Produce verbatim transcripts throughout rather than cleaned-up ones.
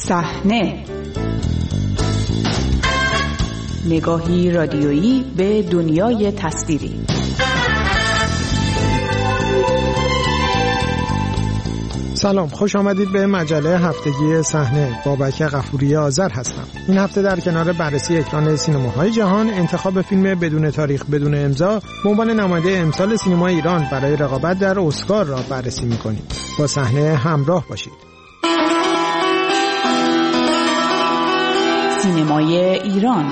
صحنه، نگاهی رادیویی به دنیای تصویری. سلام، خوش آمدید به مجله هفتگی صحنه. بابک غفوری آذر هستم. این هفته در کنار بررسی اکران سینماهای جهان، انتخاب فیلم بدون تاریخ بدون امضا به عنوان نماینده امسال سینمای ایران برای رقابت در اسکار را بررسی می‌کنیم. با صحنه همراه باشید. سینمای ایران.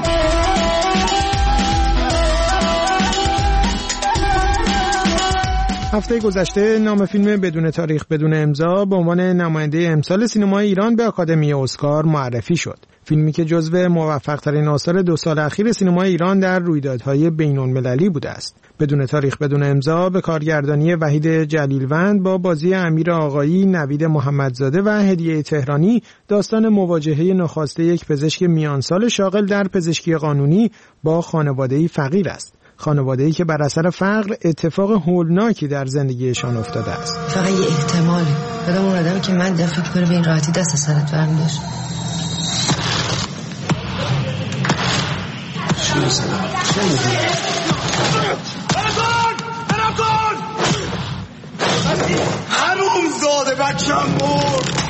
هفته گذشته نام فیلم بدون تاریخ بدون امضا به عنوان نماینده امسال سینمای ایران به آکادمی اسکار معرفی شد. فیلمی که جزو موفق‌ترین آثار دو سال اخیر سینمای ایران در رویدادهای بین‌المللی بوده است. بدون تاریخ بدون امضا به کارگردانی وحید جلیلوند با بازی امیر آقایی، نوید محمدزاده و هدیه تهرانی داستان مواجهه نخاسته یک پزشک میانسال شاغل در پزشکی قانونی با خانواده‌ای فقیر است. خانواده‌ای که بر اثر فقر اتفاق هولناکی در زندگیشان افتاده است. فقط یه احتماله. بدم اون آدمی که من دفعه کنه به این راحتی دست سرت برمی داشت. شو سلام. چه می‌گی؟ برکن! برکن! حروم زاده بچه‌م مرد.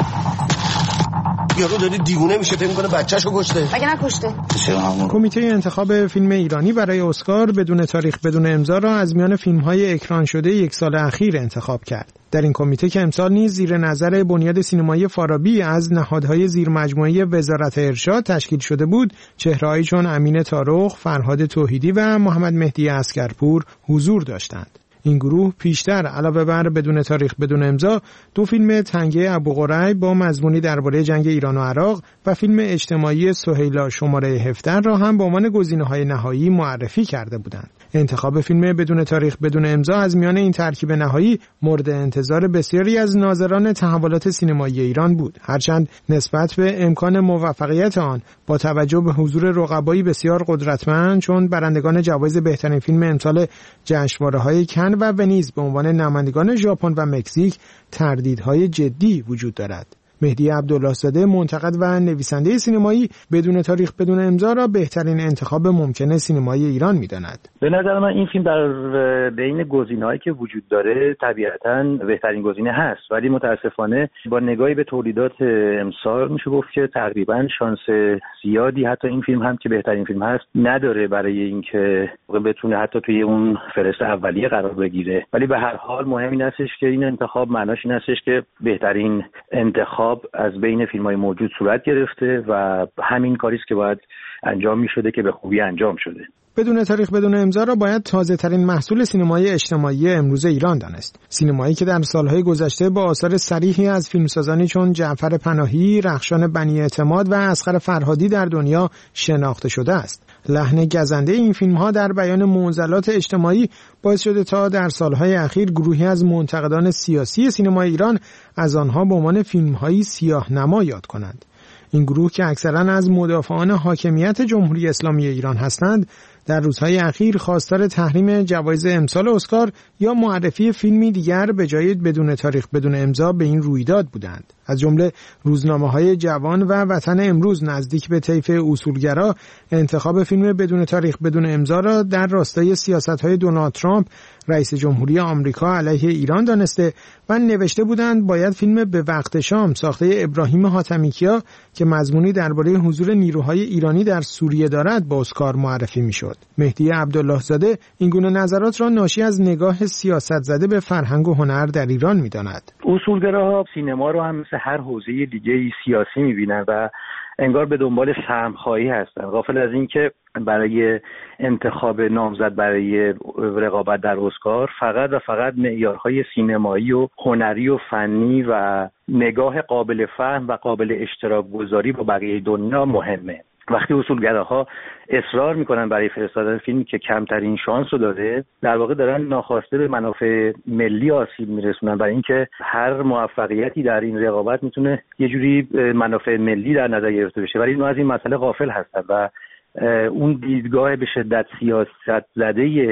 یارو داره دیوونه میشه، فکر می‌کنه بچه‌شو کشته. مگه نکشته؟ کمیته انتخاب فیلم ایرانی برای اسکار بدون تاریخ بدون امضا را از میان فیلم‌های اکران شده یک سال اخیر انتخاب کرد. در این کمیته که امسال نیز زیر نظر بنیاد سینمایی فارابی از نهادهای زیر مجموعه وزارت ارشاد تشکیل شده بود، چهره‌هایی چون امین طارق، فرهاد توحیدی و محمد مهدی عسکرپور حضور داشتند. این گروه پیشتر علاوه بر بدون تاریخ بدون امضا دو فیلم تنگه ابوقریب با مضمونی درباره جنگ ایران و عراق و فیلم اجتماعی سهیلا شماره هفده را هم به عنوان گزینه‌های نهایی معرفی کرده بودند. انتخاب فیلم بدون تاریخ بدون امضا از میان این ترکیب نهایی مورد انتظار بسیاری از ناظران تحولات سینمایی ایران بود، هرچند نسبت به امکان موفقیت آن با توجه به حضور رقبایی بسیار قدرتمند چون برندگان جوایز بهترین فیلم امسال جشنواره‌های کن و ونیز به عنوان نمایندگان ژاپن و مکزیک تردیدهای جدی وجود دارد. مهدی عبدالله‌زاده، منتقد و نویسنده سینمایی، بدون تاریخ بدون امضا را بهترین انتخاب ممکن سینمای ایران می‌داند. به نظر من این فیلم در بین گزینه‌هایی که وجود داره طبیعتاً بهترین گزینه هست، ولی متاسفانه با نگاهی به تولیدات امسال میشه گفت که تقریباً شانس زیادی حتی این فیلم هم که بهترین فیلم هست نداره برای اینکه بتونه حتی توی اون فهرست اولیه قرار بگیره. ولی به هر حال مهم این هستش که این انتخاب معناش این هستش که بهترین انتخاب از بین فیلم‌های موجود صورت گرفته و همین کاری است که باید انجام می‌شده که به خوبی انجام شده. بدون تاریخ بدون امضا را باید تازه‌ترین محصول سینمای اجتماعی امروز ایران دانست. سینمایی که در سالهای گذشته با آثار صریحی از فیلمسازانی چون جعفر پناهی، رخشان بنی اعتماد و اصغر فرهادی در دنیا شناخته شده است. لحن گزنده این فیلم‌ها در بیان معضلات اجتماعی باعث شده تا در سالهای اخیر گروهی از منتقدان سیاسی سینمای ایران از آنها به عنوان فیلم‌های سیاه‌نما یاد کنند. این گروه که اکثراً از مدافعان حاکمیت جمهوری اسلامی ایران هستند، در روزهای اخیر خواستار تحریم جوایز امسال اسکار یا معرفی فیلمی دیگر به جای بدون تاریخ بدون امضا به این رویداد بودند. از جمله روزنامه‌های جوان و وطن امروز نزدیک به طیف اصولگرا انتخاب فیلم بدون تاریخ بدون امضا را در راستای سیاست‌های دونالد ترامپ رئیس جمهوری آمریکا علیه ایران دانسته و نوشته بودند باید فیلم به وقت شام ساخته ابراهیم حاتمیکیا که مضمونی درباره حضور نیروهای ایرانی در سوریه دارد با اسکار معرفی میشد. مهدی عبدالله‌زاده این گونه نظرات را ناشی از نگاه سیاست زده به فرهنگ و هنر در ایران می‌داند. اصولگراها سینما رو هم مثل هر حوزه دیگه سیاسی می‌بینن و انگار به دنبال سهم‌خواهی هستن، غافل از این که برای انتخاب نامزد برای رقابت در اسکار فقط و فقط معیارهای سینمایی و هنری و فنی و نگاه قابل فهم و قابل اشتراک گذاری با بقیه دنیا مهمه. وقتی اصولگراها اصرار میکنن برای فرستادن فیلمی که کمترین شانس رو داره، در واقع دارن ناخواسته به منافع ملی آسیب میرسونن، برای اینکه هر موفقیتی در این رقابت میتونه یه جوری منافع ملی در نظر گرفته بشه، ولی اینا از این مسئله غافل هستن و اون دیدگاه به شدت سیاست زده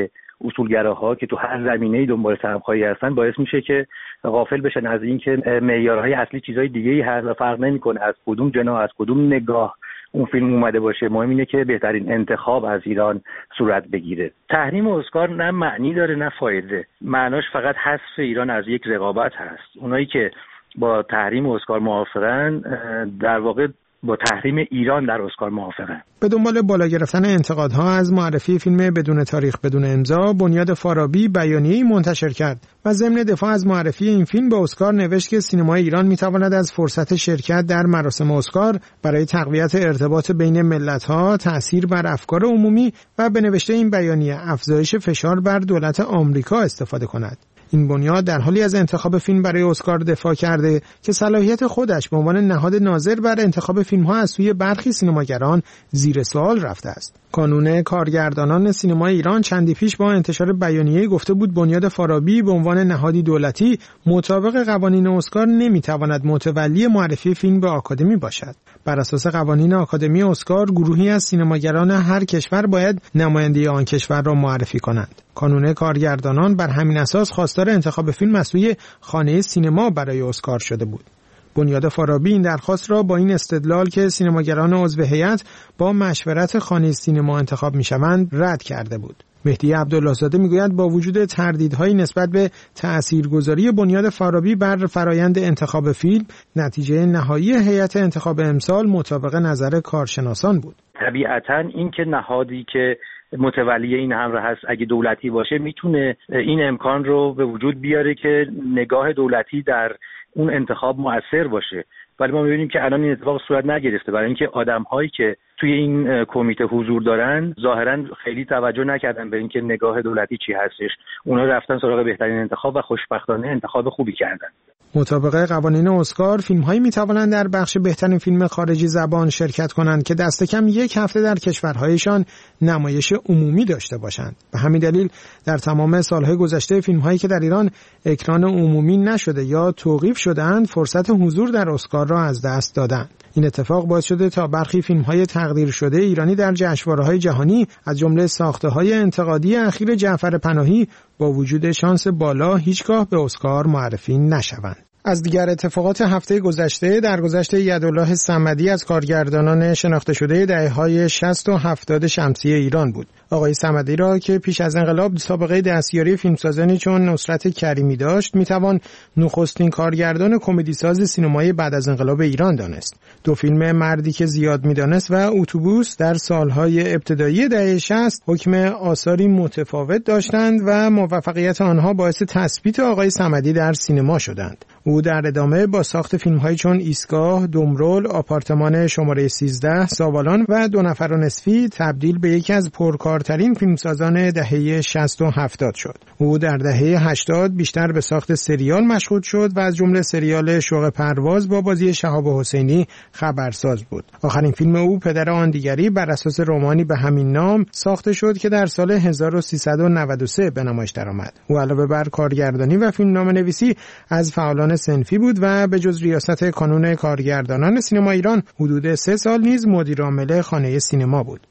اصولگراها که تو هر زمینه‌ای دنبال سهم‌خواهی هستن باعث میشه که غافل بشن از اینکه معیارهای اصلی چیزای دیگه‌ای هست و فرق نمی‌کنه از کدوم جناح از کدوم نگاه اون فیلم اومده باشه. مهم اینه که بهترین انتخاب از ایران صورت بگیره. تحریم اسکار نه معنی داره نه فایده. معناش فقط حذف ایران از یک رقابت هست. اونایی که با تحریم اسکار موافقن در واقع با تحریم ایران در اسکار موافقن. به دنبال بالا گرفتن انتقادها از معرفی فیلم بدون تاریخ بدون امضا، بنیاد فارابی بیانیه‌ای منتشر کرد و ضمن دفاع از معرفی این فیلم به اسکار نوشت که سینمای ایران می‌تواند از فرصت شرکت در مراسم اسکار برای تقویت ارتباط بین ملت‌ها، تأثیر بر افکار عمومی و به نوشته این بیانیه افزایش فشار بر دولت آمریکا استفاده کند. این بنیاد در حالی از انتخاب فیلم برای اسکار دفاع کرده که صلاحیت خودش به عنوان نهاد ناظر بر انتخاب فیلم‌ها از سوی برخی سینماگران زیر سوال رفته است. کانون کارگردانان سینمای ایران چندی پیش با انتشار بیانیه گفته بود بنیاد فارابی به عنوان نهادی دولتی مطابق قوانین اسکار نمیتواند متولی معرفی فیلم به آکادمی باشد. بر اساس قوانین آکادمی اسکار گروهی از سینماگران هر کشور باید نماینده آن کشور را معرفی کنند. کانون کارگردانان بر همین اساس خواستار انتخاب فیلم از سوی خانه سینما برای اسکار شده بود. بنیاد فارابی این درخواست را با این استدلال که سینماگران عضو هیئت با مشورت خانه سینما انتخاب می‌شوند رد کرده بود. مهدی عبدالله‌زاده میگوید با وجود تردیدهای نسبت به تأثیرگذاری بنیاد فارابی بر فرایند انتخاب فیلم، نتیجه نهایی هیئت انتخاب امسال مطابق نظر کارشناسان بود. طبیعتاً این که نهادی که متولی این امر هست اگه دولتی باشه میتونه این امکان رو به وجود بیاره که نگاه دولتی در اون انتخاب مؤثر باشه، ولی ما می‌بینیم که الان این اتفاق صورت نگرفته، برای اینکه آدم‌هایی که توی این کمیته حضور دارن ظاهراً خیلی توجه نکردن به اینکه نگاه دولتی چی هستش. اونا رفتن سراغ بهترین انتخاب و خوشبختانه انتخاب خوبی کردن. مطابق قوانین اسکار فیلم‌هایی می‌توانند در بخش بهترین فیلم خارجی زبان شرکت کنند که دست کم یک هفته در کشورهایشان نمایش عمومی داشته باشند. به همین دلیل در تمام سال‌های گذشته فیلم‌هایی که در ایران اکران عمومی نشده یا توقیف شده‌اند فرصت حضور در اسکار را از دست دادند. این اتفاق باعث شده تا برخی فیلم‌های تقدیر شده ایرانی در جشنواره‌های جهانی از جمله ساخته‌های انتقادی اخیر جعفر پناهی با وجود شانس بالا هیچگاه به اسکار معرفی نشوند. از دیگر اتفاقات هفته گذشته درگذشت یدالله صمدی از کارگردانان شناخته شده دهه‌های شصت و هفتاد شمسی ایران بود. آقای صمدی را که پیش از انقلاب سابقه دستیاری فیلمسازانی چون نصرت کریمی داشت، میتوان نخستین کارگردان کمدی ساز سینمایی بعد از انقلاب ایران دانست. دو فیلم مردی که زیاد میدانست و اتوبوس در سالهای ابتدایی دهه شصت حکم آثاری متفاوت داشتند و موفقیت آنها باعث تثبیت آقای صمدی در سینما شدند. او در ادامه با ساخت فیلم‌هایی چون ایستگاه، دمرول، آپارتمان شماره سیزده، ساوالان و دو نفر و نصفی تبدیل به یکی از پرکارترین فیلمسازان دهه شصت و هفتاد شد. او در دهه هشتاد بیشتر به ساخت سریال مشغول شد و از جمله سریال شوق پرواز با بازی شهاب حسینی خبرساز بود. آخرین فیلم او پدر آن دیگری بر اساس رمانی به همین نام ساخته شد که در سال هزار و سیصد و نود و سه به نمایش درآمد. او علاوه بر کارگردانی و فیلمنامه‌نویسی از فعالان صنفی بود و به جز ریاست کانون کارگردانان سینما ایران حدود سه سال نیز مدیر عامل خانه سینما بود.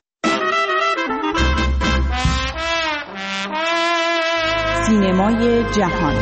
سینمای جهان.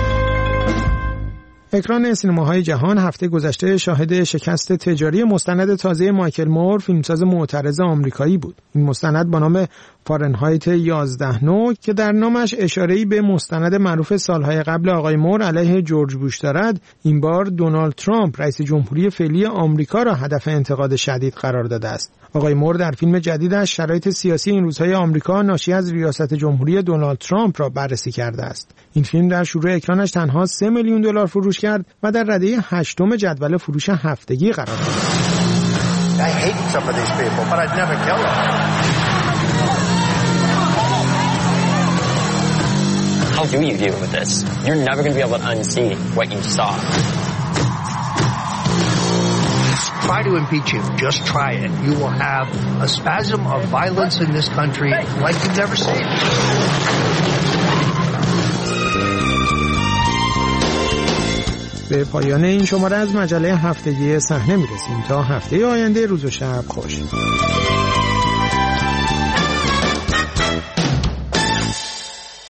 اکران سینماهای جهان هفته گذشته شاهد شکست تجاری مستند تازه مایکل مور، فیلمساز معترض آمریکایی بود. این مستند با نام فارنهایت یازده نه که در نامش اشاره‌ای به مستند معروف سالهای قبل آقای مور علیه جورج بوش دارد، این بار دونالد ترامپ رئیس جمهوری فعلی آمریکا را هدف انتقاد شدید قرار داده است. آقای مور در فیلم جدیدش شرایط سیاسی این روزهای آمریکا ناشی از ریاست جمهوری دونالد ترامپ را بررسی کرده است. این فیلم در شروع اکرانش تنها سه میلیون دلار فروش کرد و در رده هشتم جدول فروش هفتگی قرار گرفت. I hate some of these people, but I'd never kill them. How do you deal with this? You're never going to be able to unsee what you saw. Try to impeach him. Just try it. You will have a spasm of violence in this country like you've never seen. به پایان این شماره از مجله هفتگی صحنه میرسیم. تا هفته آینده روز و شب خوش.